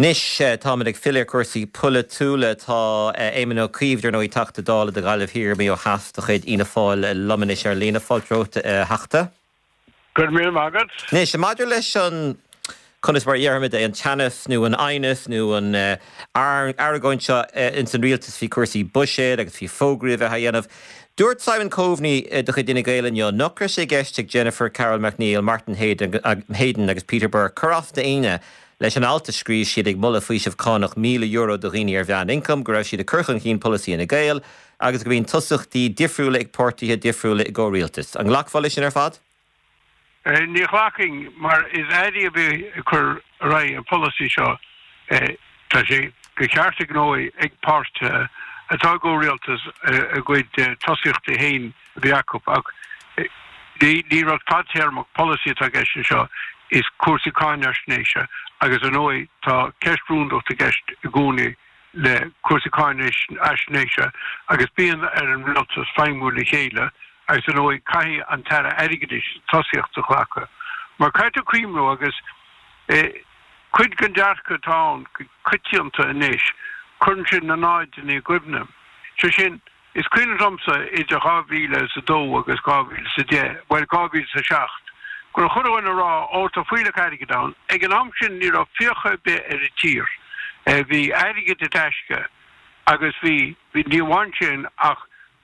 Nis táid ag filir cuasaí pula túla tá éman ó críomhúir nó í tata dála de gailh hir mé ó heasta chuid ina fáil lomanis ar lína fáiltróta heachta. Gur mé agad? Nis maidir leis an chunas mar dhearmid an teannas nó an ainas nó an aragóinte in san rialtas fi cuasaí buise agus fi fógriomh a dhéanamh. Dúirt Simon Coveney do chu duine gaeilin jo nuchra sé geiste Jennifer Carol McNeil, Martin Hayden agus Peter Burr curafta aine leis an alta scríos siad ag mulla faoi sibh cánach €1,000 do riine ar bhean income, go raibh siad a curchan cín policy ina gael, agus go bhíon tusachtaí difriúla ag pórtaithe difriúla ag rialtas. An ghlachfáil sin ar fad? Ní ghlaching, mar is éirí a bheith chur ra an policy seo tá sé go ceart ag nói ag páirt atá go rialtas a gcuid tosaíochta hain bheacúp ach ní rud padtéarmach policy atá gceiste seo is cuasaíáin snéise agus an nói tá ceistúndachta gceist i gcónaí le cuasaíáin snéise agus bíonn ar an rialtas feimúla chéile agus an nói caithí an teire aigeis tosaíochta chhlacha. Mar caiite cuimrú agus cuid gan dearcha tán cuitianta inis chun sin na náid in í gcuimne. So sin is cuiine domsa idir 2002 agus 2010, well 2007. Gur chuhhain rá áta fuiile aige da, ag an am sin ní a fiocha be ar a tír. Bhí aige de teisce agus bhí níomhain sin ach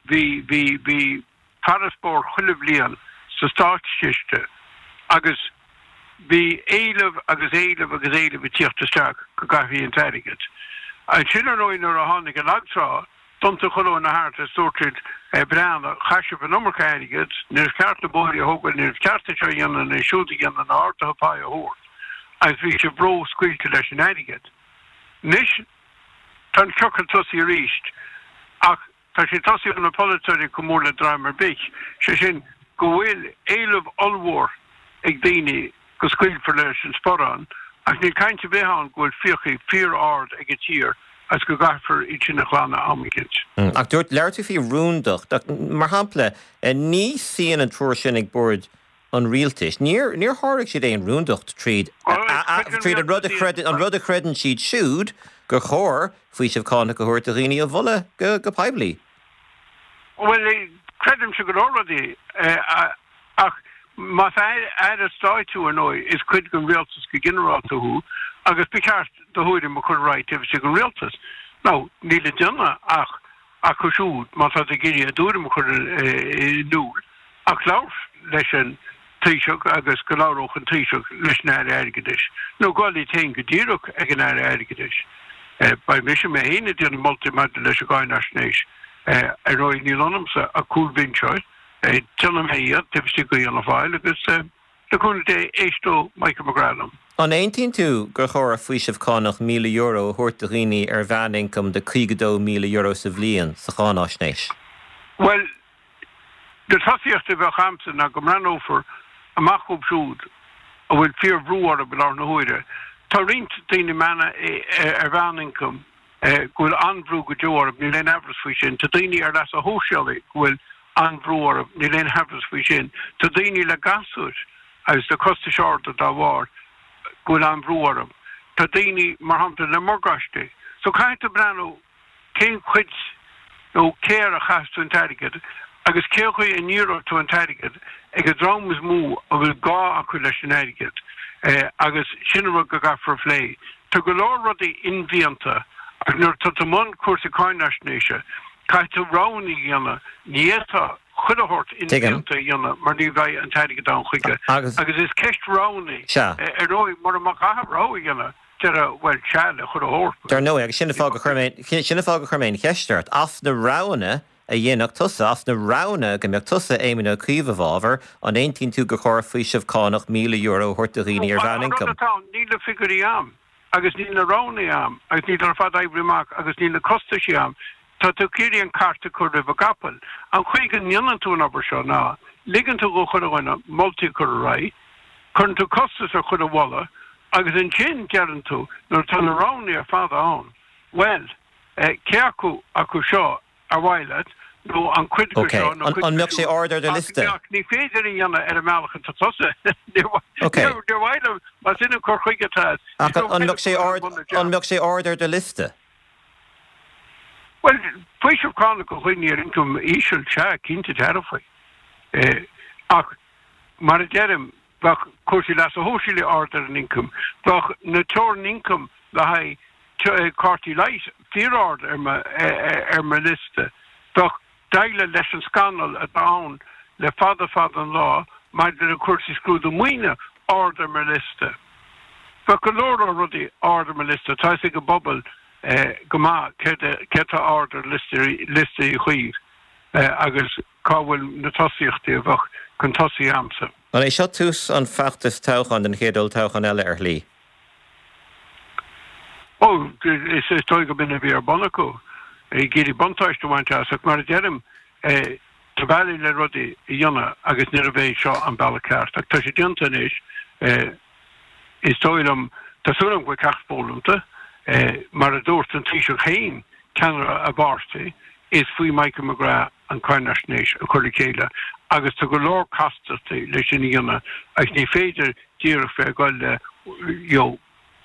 bhí paraspór chuileh líon sa stáitiste agus bhí éileh agus éileh tíochttasteach go gaithí an teirigid. An sin ar nóin ar a tháinig an agtrá, Tonta chuile na háart a stórtrid breanna chaisih an nummercha airigid, níos ceart na bóirí a thógail níos cearta seo dhéanana na siúta dhéanana na áirta pá a thuirt, agus bhí sé bró scuilte leis an airigid. Nis tan ceochail tosaí ríist, ach tá sé tosaí na politeoirí go mór le dráimar bích, sé sin go bhfuil éileh olmhór ag daoine go scuilfar leis an sporán, ach ní cainte bheán go bhfuil fiochaí fíor ard ag a tír as go gafar í sin na chlána amiciid. Ach dúirt leirtú fí rúndach, mar hampla ní síon an túir sin ag bord an rialtais. Níor tháirigh siad é an rúndacht tríd an rud a chredan siad siúd go chóir faoi sibh cána go thuirt a riine a bhula go peblií. Well, credim se go already ach mas a stáitú an nói is cuid go rialtas go generaltaú agus piceart do thuidir mo chun ráid teh se go rialtas. Ná, níle duna ach chu siúd mas a géirí a dúir mo chun núl ach láir leis an tríseach agus go láiroch an tríseach leis na airgeis. nó gáilí te go ddíireach ag an airgeis. Ba mis mé héine dtíanana multimeid leis a gáin snéis a roi ní lonamsa a cúl vinseid tunam héiad tefstí go an fáil agus le chun dé éistó Michael McGradam. An 18 tú gur chóir a faoi sibh cánach €1,000 thuirt a riine ar bhean income de €52,000 sa bhliain sa cháin snéis. Well, de tosaíochta bheith chamsa na go ranófar amachúb siúd a bhfuil fíor brúar a belar na huire. Tá rint daoine mena ar bhean income gúil anbrú go deor ní leon efras faoi sin, tá daoine ar leas a hósealaí gúil anbrúar ní leon efras faoi sin, tá daoine le gasúir agus de costa seirta dá bhar gúil anbrúar tá daoine mar hampla le morgaiste. So caiinte brenn cén chuid nó céir a chaú an teirigid agus céir chuid an euro tú an teirigid ag a drámas mú a bhfuil gá acu leis an teirigid agus sinna go gafar phlé. Tá go leir rudaí inmhíonanta ag nuair tá món cuasaíáin snéise caiite ránaí dhéanana níta chuidirt inmhíonanta dhéanana mar ní bheith an teirigid dá chuige. Agus is ceist ránaí ar rói mar amach rá dhéanana bhfuil seile chud a hór. Dar nó agus sinna fág go chuirméin cheistart af na rána a dhéanaach tusa af na rána go meach tusa éimena cuomhhábhar an 18 tú go chóir faoi sibh cánach €1,000 thuirt a riine ar bhean income. Ní le figurí am agus ní na ránaí am agus ní ar fad éibriach agus ní na costaisi am. Tá tú cíirí an carta chu rih gapal an chuig an nionan tú an seo ná ligann tú go chuhhaine multi chu ra chun tú costas ar chud bhla agus an sin cearan tú nó tá na ránaí ar fada an. Well, ceacu acu seo a bhhaile No, an critical Okay. On milk sé order de liste. Ní féidir íana meachchan tá tosa. Okay. Der bhhaile mas ina chuigetá. On milk sé order de liste. Well, Fisher Chronicle chuinníar income ísisiil se cinnte tarafai. Ach, mar a derim, bach cuasí las a hóisiile order an income, bach na torn income le hai cartí leit fear order ma liste. Bach daile leis an scanal a down le father-in-law, mar de a cuasí screw the muine order ma liste. Bach a lord already order ma liste, taisig a bubble goma keta order liste I chuig agus cáhfuil na tosíochtaí bach chun tosí amsa. An é seo tús an feachtas táchan den chédul táchan eile lí. Oh, is tó go bin a bhí ar Bonaco. Géirí bontáiste bhainte ach mar a derim tabbailí le rudaí I dhéanana agus ní a bheith seo an bailacart. Ach tá sé dianta is is tóilm tásúlam go ceachpólamta mar a dúirt an tíoseach chéin ceanra a bhartaí is faoi Michael McGrath an Carnashnéis a chuir chéile agus tá go leor castatí leis sin dhéanana ach ní féidir díreach fé gáil le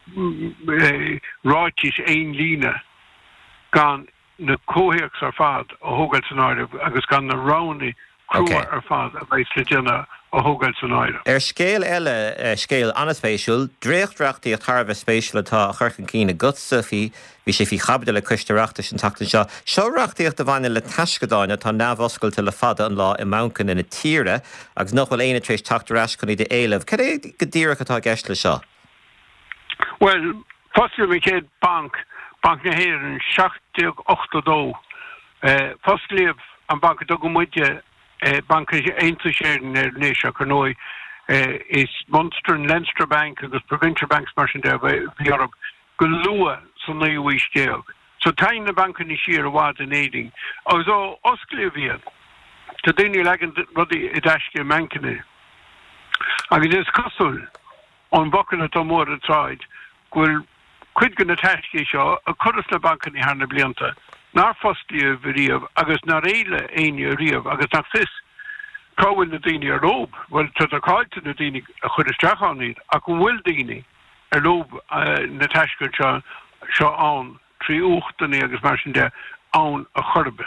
ráitis éon lína gan na cóhéachs ar fad a thógáil san áireamh agus gan na ránaí crua ar fad a bheith le déanana a thógáil san áireamh. Scéal eile scéal anspéisiúil, dréochtraachtaí a tharbh spéisiúil atá a churcan cína gutsa bhí sé fhí chabda le cuisteachta sin tatan seo. Seoreachtaíocht a bhaine le taiscedáine tá neamhoscailte le fada an lá I máncan ina tíre agus nach bhfuil éine trééis taachtarás chuní de éileh. Cad é go ddíreach atá gceist le seo? Well, fossil mi céad bank na héireann 78 fosliamh an bank do go muide bank eintu séireann ar néisio Carnói is Munster and Leinster Bank agus Provincial Banks mar sin de bhí go lua san naíhuiistéag. So tain na bank ní siar a bhád in éiding. Agus ó oscliamh tá daoine legan rudí I dteisce mancanna. Agus is cosúil an bhacan atá mór a tráid ghfuil cuid go na teisce seo a churas le bancan I hána blianta. Nar fosliamh riamh agus nar éile aine riamh agus nach fis cáhfuil na daoine ar lób. Well, tá a cáilte na daoine a chud isteachánid a go bhfuil daoine ar lób na teisce seo ann trí uachtaí agus mar sin de ann a chorbe.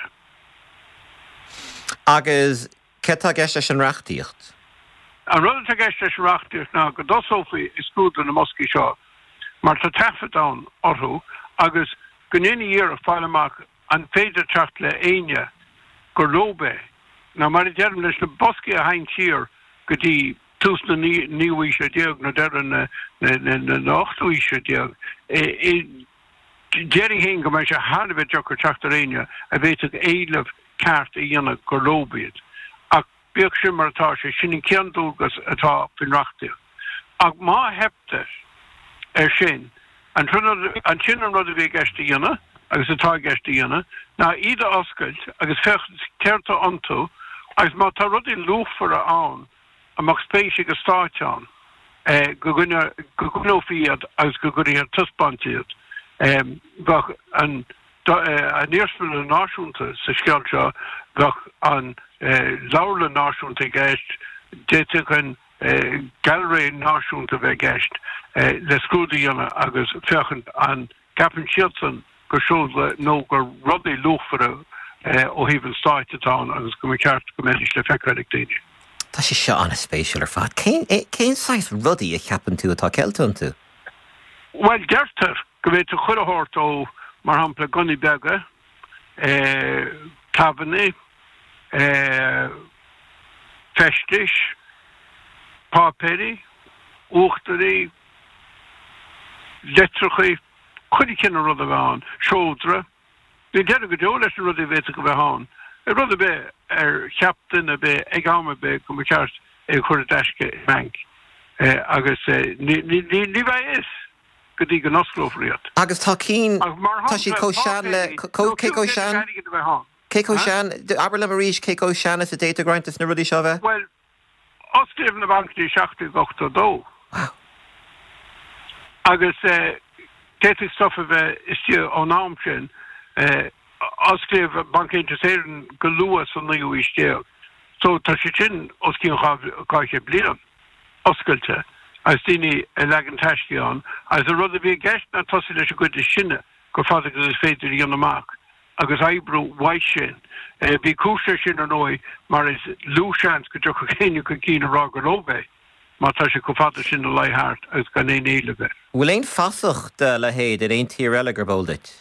Agus cetá gceist leis an reachtaíocht? An rud a gceist leis an reachtaíocht ná go dosófaí is scrúda na moscí seo mar tá tafad ann orthú agus go néine dhéar a fáil amach an féidir teacht le aine gur lóbe. Ná mar I dearm leis na boscí a hain tír go dtí tús na níhuiise déag na dean na 8huiise déag. Jerry hén go mar se hábheith deachar teachtar aine a bhéiteach éileh ceart a dhéanana gur lóbíad. Ach beag sin mar atá sé sin ceanúgus atá fin reachtaíocht. Ach má heptar sin an sin an rud a bheith gceiste dhéanana agus atá gceiste dhéanana ná iad a oscailt agus fecht ceirta antú agus má tá rudí luachfar ann amach spéisi go stáiteán go gunó fiad agus go gurí ar tuspáintiad bach an níorspil a náisiúnta sa sceil seo bach an láirla náisiúnta gceist déite chun galré náisiúnta bheith gceist le scrúdaí dhéanana agus fechant an gapan siadsan go siúla nó gur rudaí luachfara ó híhann stáitetá agus go ceart go méidir le feiceáideach daoine. Tá sé seo an spéisiúil ar fad. Cén sais rudaí a cheapan tú atá ceiltún tú? Well, deirtar go bhéit a chur athirt ó mar hampla gunnaí beaga, tabannaí, festis, pápéirí, uachtarí, letrachaí, chuidí cinna rud a bheith ann, seódra. Ní deir go deo leis an rud a bhéit a go bheith ann. Rud a bheith ar cheaptain a bheith ag ama bheith go mar ceart chuir a deisce bank. Agus ní bheith is go dtí go nosglófriad. Agus tá cín tá sí cóseán le cécóseán? Cécóseán, aber le maríis cécóseán is a déta grointas na rudí seo bheith? Well, oscríomh na banktaí 78. Wow. Agus déta stuff a bheith istí ó nám sin oscléh bank interesséieren go luas an nu istéag. So tá sé sin os cin gáiche blian oscailte as daoine legan taiscí an, as a rud a bhí gceist na tosaí leis a goide sinne go fada go is féidir í an amach. Agus ebrú white sin. Bhí cúiste sin an ói, mar is lúseans go dúcha chéine go cína rá go róbé. Má tá sé go fada sin na leithart agus gan éon éile bheith. Bhfuil éon fasach de le héad ar éon tír eile gur bóldait?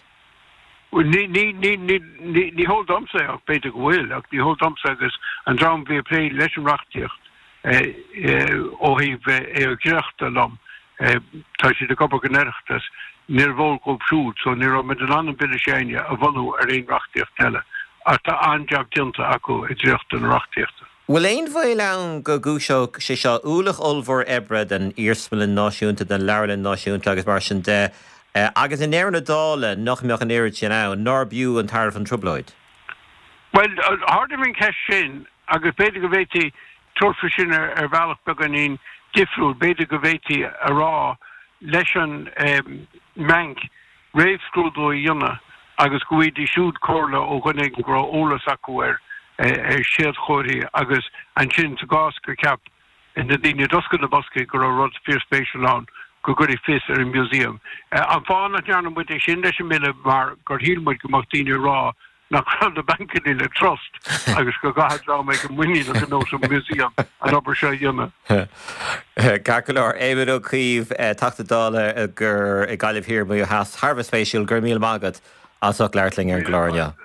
Ní hol domsa ach beidir go bhfuil, ach ní hol domsa agus an drám bhí plé leis an rachtíocht ó híh gceachta lom. Tá sé de gobar go neireachtas níor bhór go siúd, so ní med an annan bile séine a bhhanú ar éon rachtíocht eile. Ach tá anjab dianta acu i dtíocht an rachtíochta. Bhfuil éon bhfuil an go gúiseog sé seo úlach olmhór ebre den írsmalin náisiúnta den leirlinn náisiúnta agus mar sin de agus in éan na dála nach meach an éiri sin ná nar bú an tarf an trubloid. Well, hardiming ceis sin agus beidir go bhéití turfa sin ar bhealach beganín difriúil beidir go bhéití a rá leis an manc réifscrúdó dhéanana agus go bhfuidí siúd cóla ó chunig go ólas acu ar siad chóirí agus an sin sa gás go ceap in na daoine dosca na bosca go rud fearspéisiúil an go gurí fis ar an museum. An fána dearnam bud é sin leis an mille mar gur hílmuid go mach daoine rá nach ran de banken in le trust agus go gahadrá me go muí an nó an museum an obair se dhéanana. Gacolár éidir ó críomh tatadála gur i gaiileh hir bu has Harvest Facial gur míl mágad as leirling ar glória.